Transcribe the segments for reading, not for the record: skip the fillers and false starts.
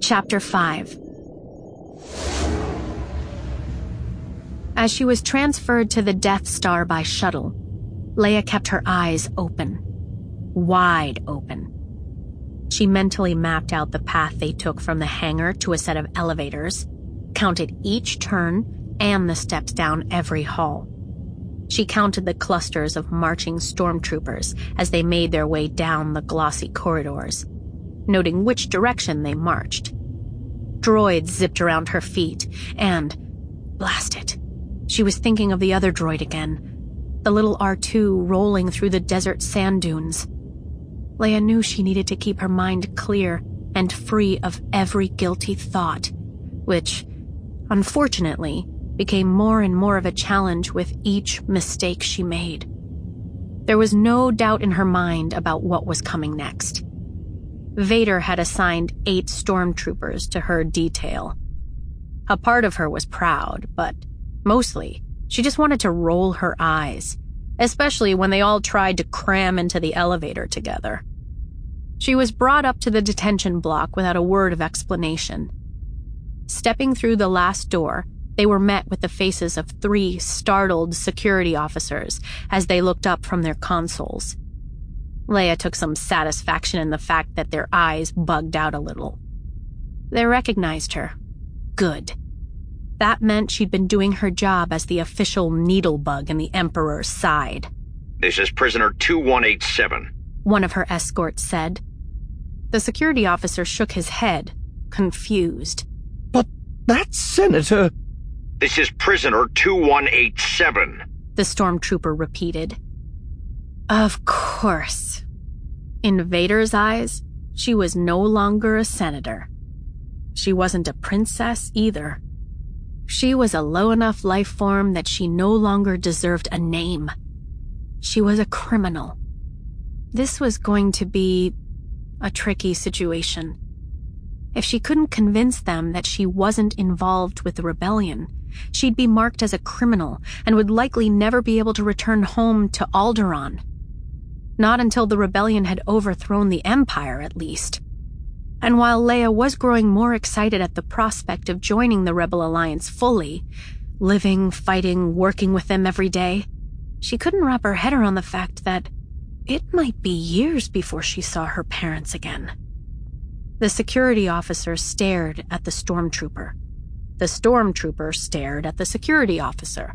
Chapter 5. As she was transferred to the Death Star by shuttle, Leia kept her eyes open. Wide open. She mentally mapped out the path they took from the hangar to a set of elevators, counted each turn and the steps down every hall. She counted the clusters of marching stormtroopers as they made their way down the glossy corridors, noting which direction they marched. Droids zipped around her feet, and, blast it, she was thinking of the other droid again, the little R2 rolling through the desert sand dunes. Leia knew she needed to keep her mind clear and free of every guilty thought, which, unfortunately, became more and more of a challenge with each mistake she made. There was no doubt in her mind about what was coming next. Vader had assigned 8 stormtroopers to her detail. A part of her was proud, but mostly, she just wanted to roll her eyes, especially when they all tried to cram into the elevator together. She was brought up to the detention block without a word of explanation. Stepping through the last door, they were met with the faces of 3 startled security officers as they looked up from their consoles. Leia took some satisfaction in the fact that their eyes bugged out a little. They recognized her. Good. That meant she'd been doing her job as the official needlebug in the Emperor's side. "This is prisoner 2187. One of her escorts said. The security officer shook his head, confused. "But that's Senator..." "This is prisoner 2187. The stormtrooper repeated. Of course. In Vader's eyes, she was no longer a senator. She wasn't a princess either. She was a low enough life form that she no longer deserved a name. She was a criminal. This was going to be a tricky situation. If she couldn't convince them that she wasn't involved with the rebellion, she'd be marked as a criminal and would likely never be able to return home to Alderaan. Not until the rebellion had overthrown the Empire, at least. And while Leia was growing more excited at the prospect of joining the Rebel Alliance fully, living, fighting, working with them every day, she couldn't wrap her head around the fact that it might be years before she saw her parents again. The security officer stared at the stormtrooper. The stormtrooper stared at the security officer.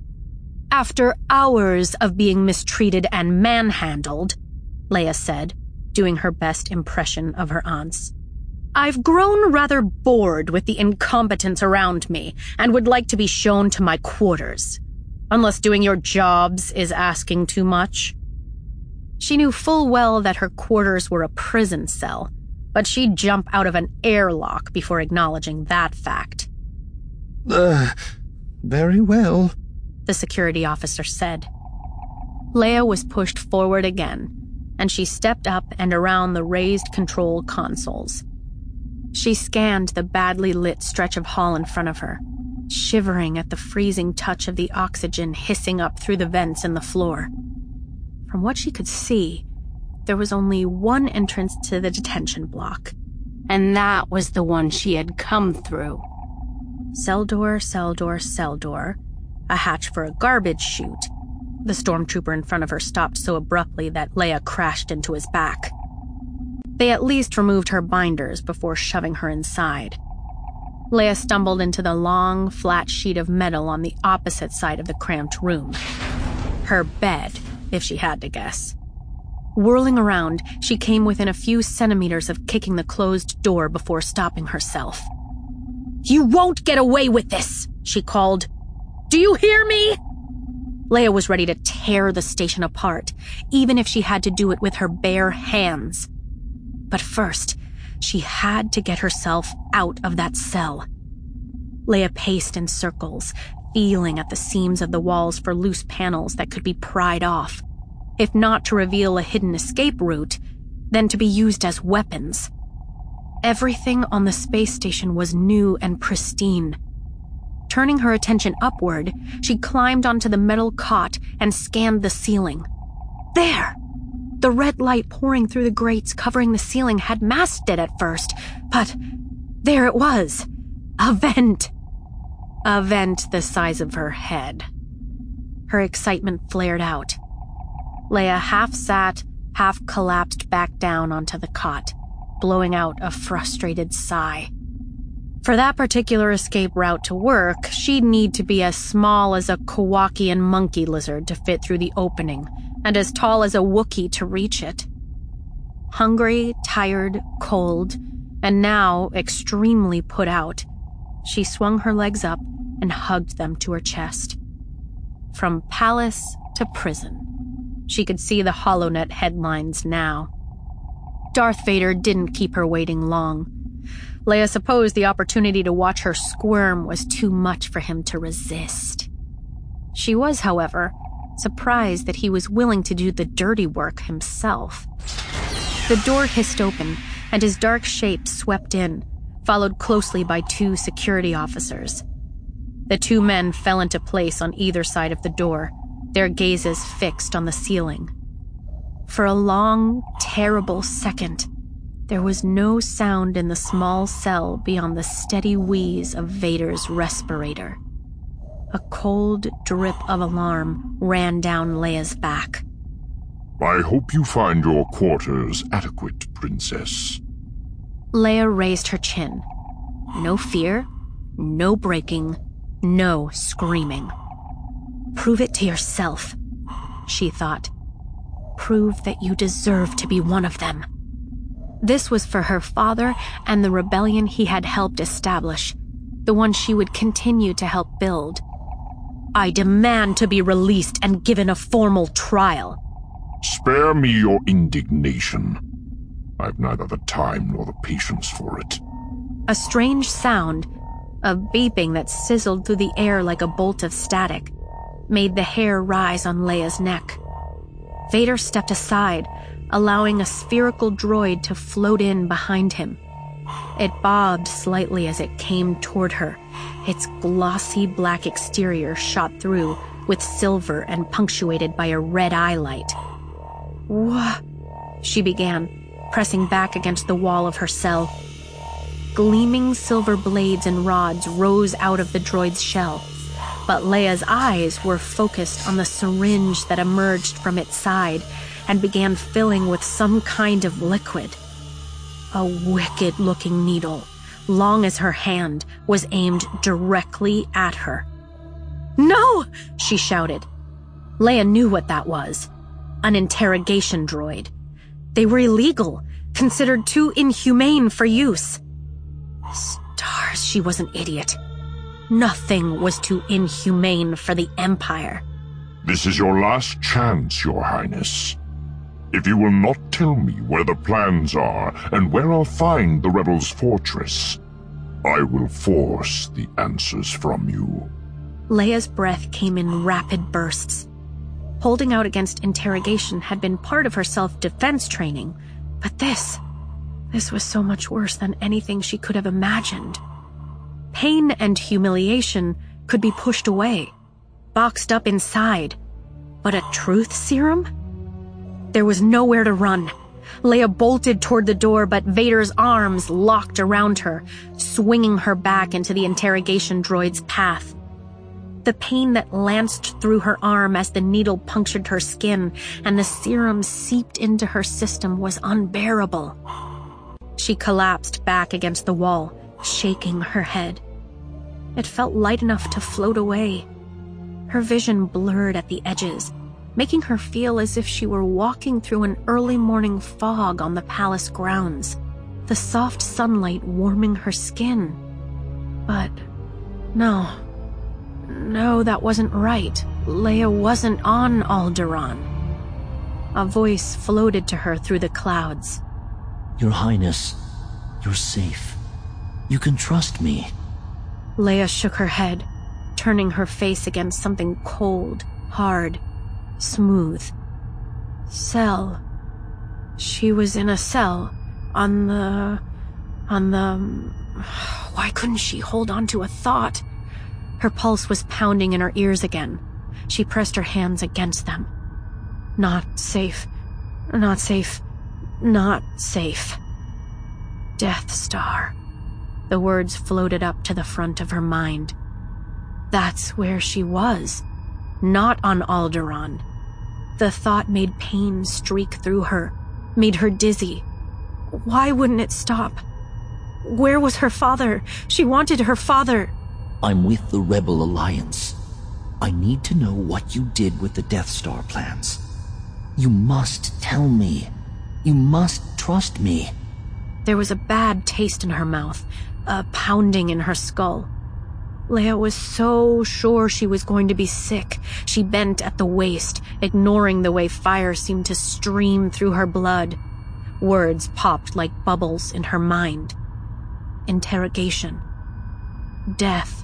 After hours of being mistreated and manhandled, Leia said, doing her best impression of her aunts, I've grown rather bored with the incompetence around me and would like to be shown to my quarters. Unless doing your jobs is asking too much. She knew full well that her quarters were a prison cell, but she'd jump out of an airlock before acknowledging that fact. Very well, the security officer said. Leia was pushed forward again, and she stepped up and around the raised control consoles. She scanned the badly lit stretch of hall in front of her, shivering at the freezing touch of the oxygen hissing up through the vents in the floor. From what she could see, there was only one entrance to the detention block, and that was the one she had come through. Cell door, cell door, cell door, a hatch for a garbage chute. The stormtrooper in front of her stopped so abruptly that Leia crashed into his back. They at least removed her binders before shoving her inside. Leia stumbled into the long, flat sheet of metal on the opposite side of the cramped room. Her bed, if she had to guess. Whirling around, she came within a few centimeters of kicking the closed door before stopping herself. You won't get away with this, she called. Do you hear me? Leia was ready to tear the station apart, even if she had to do it with her bare hands. But first, she had to get herself out of that cell. Leia paced in circles, feeling at the seams of the walls for loose panels that could be pried off. If not to reveal a hidden escape route, then to be used as weapons. Everything on the space station was new and pristine. Turning her attention upward, she climbed onto the metal cot and scanned the ceiling. There! The red light pouring through the grates covering the ceiling had masked it at first, but There it was. A vent. A vent the size of her head. Her excitement flared out. Leia half sat, half collapsed back down onto the cot, blowing out a frustrated sigh. For that particular escape route to work, she'd need to be as small as a Kowakian monkey lizard to fit through the opening, and as tall as a Wookiee to reach it. Hungry, tired, cold, and now extremely put out, she swung her legs up and hugged them to her chest. From palace to prison, she could see the HoloNet headlines now. Darth Vader didn't keep her waiting long. Leia supposed the opportunity to watch her squirm was too much for him to resist. She was, however, surprised that he was willing to do the dirty work himself. The door hissed open, and his dark shape swept in, followed closely by 2 security officers. The 2 men fell into place on either side of the door, their gazes fixed on the ceiling. For a long, terrible second, there was no sound in the small cell beyond the steady wheeze of Vader's respirator. A cold drip of alarm ran down Leia's back. I hope you find your quarters adequate, Princess. Leia raised her chin. No fear, no breaking, no screaming. Prove it to yourself, she thought. Prove that you deserve to be one of them. This was for her father and the rebellion he had helped establish, the one she would continue to help build. I demand to be released and given a formal trial. Spare me your indignation. I've neither the time nor the patience for it. A strange sound, a beeping that sizzled through the air like a bolt of static, made the hair rise on Leia's neck. Vader stepped aside, allowing a spherical droid to float in behind him. It bobbed slightly as it came toward her, its glossy black exterior shot through with silver and punctuated by a red eye light. "What?" she began, pressing back against the wall of her cell. Gleaming silver blades and rods rose out of the droid's shell, but Leia's eyes were focused on the syringe that emerged from its side and began filling with some kind of liquid. A wicked-looking needle, long as her hand, was aimed directly at her. "No!" she shouted. Leia knew what that was. An interrogation droid. They were illegal, considered too inhumane for use. Stars, she was an idiot. Nothing was too inhumane for the Empire. This is your last chance, Your Highness. If you will not tell me where the plans are and where I'll find the rebels' fortress, I will force the answers from you. Leia's breath came in rapid bursts. Holding out against interrogation had been part of her self-defense training, but this was so much worse than anything she could have imagined. Pain and humiliation could be pushed away, boxed up inside, but a truth serum? There was nowhere to run. Leia bolted toward the door, but Vader's arms locked around her, swinging her back into the interrogation droid's path. The pain that lanced through her arm as the needle punctured her skin and the serum seeped into her system was unbearable. She collapsed back against the wall, shaking her head. It felt light enough to float away. Her vision blurred at the edges, making her feel as if she were walking through an early morning fog on the palace grounds, the soft sunlight warming her skin. But no, that wasn't right. Leia wasn't on Alderaan. A voice floated to her through the clouds. Your Highness, you're safe. You can trust me. Leia shook her head, turning her face against something cold, hard, smooth. Cell. She was in a cell. On the... Why couldn't she hold on to a thought? Her pulse was pounding in her ears again. She pressed her hands against them. Not safe. Not safe. Not safe. Death Star. The words floated up to the front of her mind. That's where she was, not on Alderaan. The thought made pain streak through her, made her dizzy. Why wouldn't it stop? Where was her father? She wanted her father. I'm with the Rebel Alliance. I need to know what you did with the Death Star plans. You must tell me. You must trust me. There was a bad taste in her mouth, a pounding in her skull. Leia was so sure she was going to be sick. She bent at the waist, ignoring the way fire seemed to stream through her blood. Words popped like bubbles in her mind. Interrogation. Death.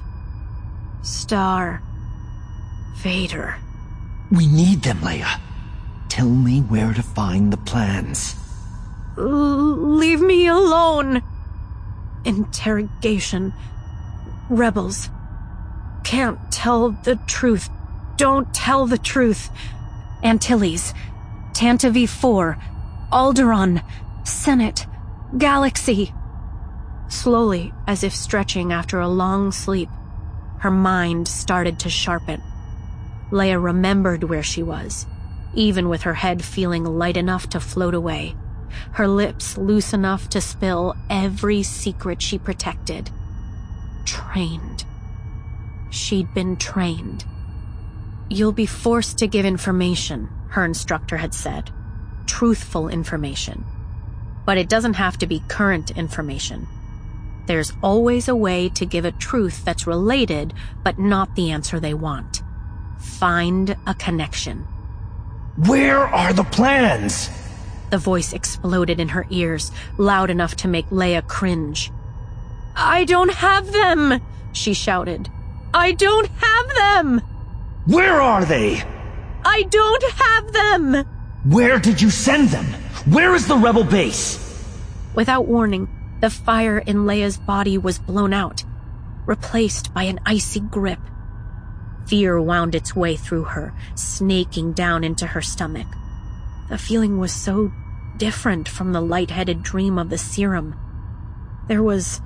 Star. Vader. We need them, Leia. Tell me where to find the plans. Leave me alone. Interrogation. Rebels. Can't tell the truth. Don't tell the truth. Antilles. Tantive 4. Alderaan. Senate. Galaxy. Slowly, as if stretching after a long sleep, her mind started to sharpen. Leia remembered where she was, even with her head feeling light enough to float away, her lips loose enough to spill every secret she protected. Trained. She'd been trained. You'll be forced to give information, her instructor had said. Truthful information. But it doesn't have to be current information. There's always a way to give a truth that's related, but not the answer they want. Find a connection. Where are the plans? The voice exploded in her ears, loud enough to make Leia cringe. I don't have them, she shouted. I don't have them! Where are they? I don't have them! Where did you send them? Where is the rebel base? Without warning, the fire in Leia's body was blown out, replaced by an icy grip. Fear wound its way through her, snaking down into her stomach. The feeling was so different from the light-headed dream of the serum. There was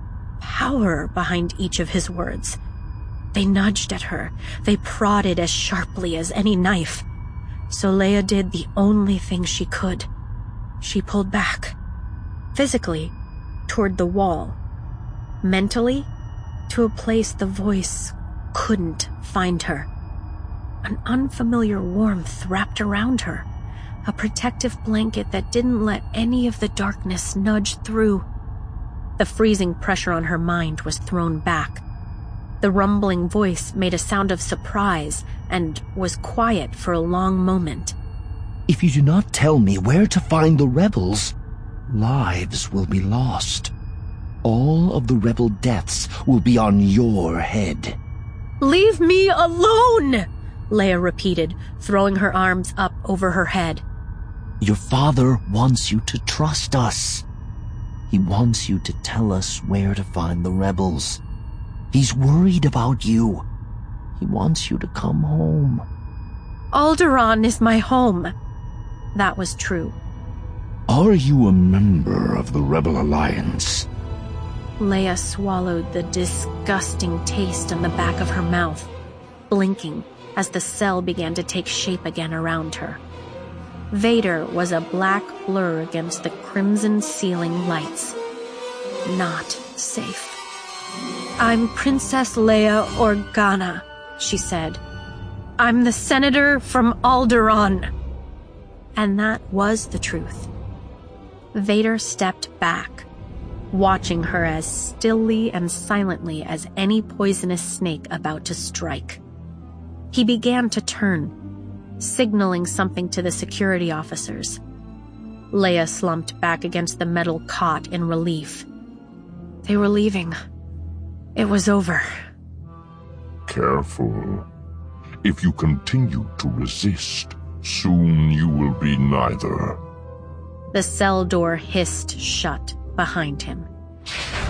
power behind each of his words. They nudged at her. They prodded as sharply as any knife. So Leia did the only thing she could. She pulled back. Physically, toward the wall. Mentally, to a place the voice couldn't find her. An unfamiliar warmth wrapped around her. A protective blanket that didn't let any of the darkness nudge through. The freezing pressure on her mind was thrown back. The rumbling voice made a sound of surprise and was quiet for a long moment. If you do not tell me where to find the rebels, lives will be lost. All of the rebel deaths will be on your head. Leave me alone, Leia repeated, throwing her arms up over her head. Your father wants you to trust us. He wants you to tell us where to find the rebels. He's worried about you. He wants you to come home. Alderaan is my home. That was true. Are you a member of the Rebel Alliance? Leia swallowed the disgusting taste in the back of her mouth, blinking as the cell began to take shape again around her. Vader was a black blur against the crimson ceiling lights. Not safe. I'm Princess Leia Organa, she said. I'm the senator from Alderaan. And that was the truth. Vader stepped back, watching her as stilly and silently as any poisonous snake about to strike. He began to turn, signaling something to the security officers. Leia slumped back against the metal cot in relief. They were leaving. It was over. Careful. If you continue to resist, soon you will be neither. The cell door hissed shut behind him.